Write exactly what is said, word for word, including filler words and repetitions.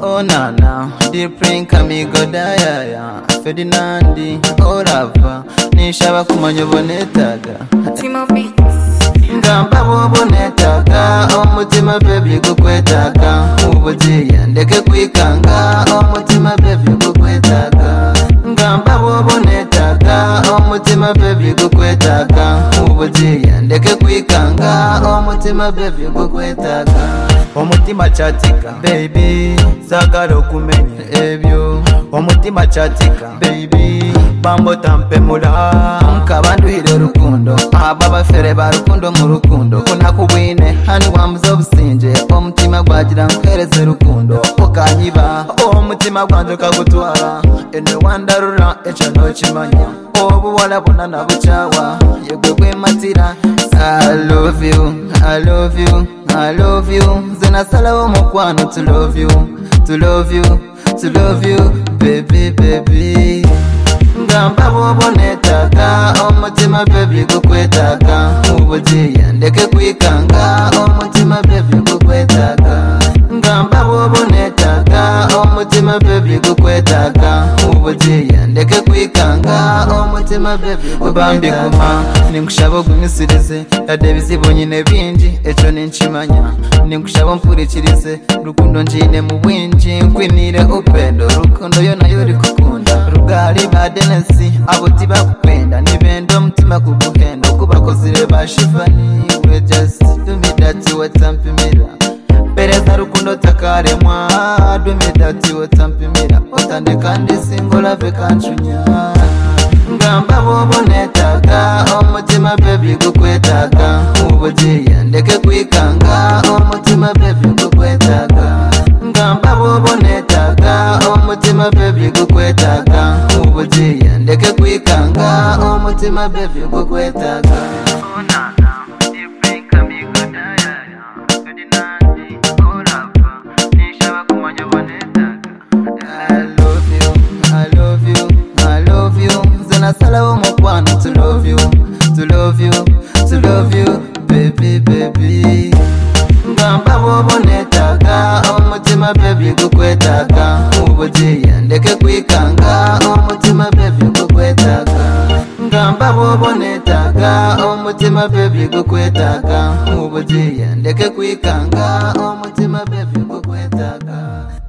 Oh nana, deep drink amigo dayaya Ferdinandi, oh lava Nishaba kumanya bonetaga Timo Beats Ngamba bobonetaga Omutima baby gukwetaga Ubuziya ndeke kwikanga Omutima baby gukwetaga Ngamba bobonetaga Omutima baby gukwetaga Ubuziya ndeke kwikanga Omutima baby gukwetaga Omutima chatika baby sagala okumenya ebyo Omutima chatika baby bambo tampemula nkabanduhire rukundo ababa fere ba rukundo mu rukundo kunakubwine hani wamuzo businje omutima gwagira nkereze rukundo okanyiba omutima gwanze kagutwara ene wandarura echo no kimanya obu wala bonana buchawa yegwe kwematira I love you, I love you, I love you. Zena salawo mukwano to love you, to love you, to love you, baby, baby. Ngamba bobonetaga, omutima baby gukwetaga. Ubuziya ndeke kwikanga, omutima baby gukwetaga. Ngamba bobonetaga, omutima baby gukwetaga. Ubuziya ndeke kwikanga, omutima baby gukwetaga. Kuma ninkushaba gumisirize yade bizibo nyine bingi echo ninchimanya ninkushaba mpurikirize rukundo njine mu bwinji nkwinire upendo rukundo yo nayo rikukunda rugali badenesi aboti bakupenda nibendo mutima kuguhenda kubakozire bashifani we just do me that what tampimira pereza rukundo takaremwa do me that what tampimira otande kandi singola vekanchunya Ngamba bobonetaga omutima baby gukwetaga Ubuziya ndeke kwikanga omutima baby gukwetaga Ngamba bobonetaga omutima baby gukwetaga Ubuziya ndeke kwikanga omutima baby gukwetaga Oh nana, deep drink amigo dayaya Ferdinandi, oh lava Nishaba kumanya bonetaga I love you, I love you, I love you Zena salawo mukwano to love you, to love you, to love you, baby, baby. Ngamba bobonetaga, omutima baby gukwetaga. Ubuziya ndeke kwikanga, omutima baby gukwetaga. Ngamba bobonetaga, omutima baby gukwetaga. Ubuziya ndeke kwikanga, omutima baby gukwetaga.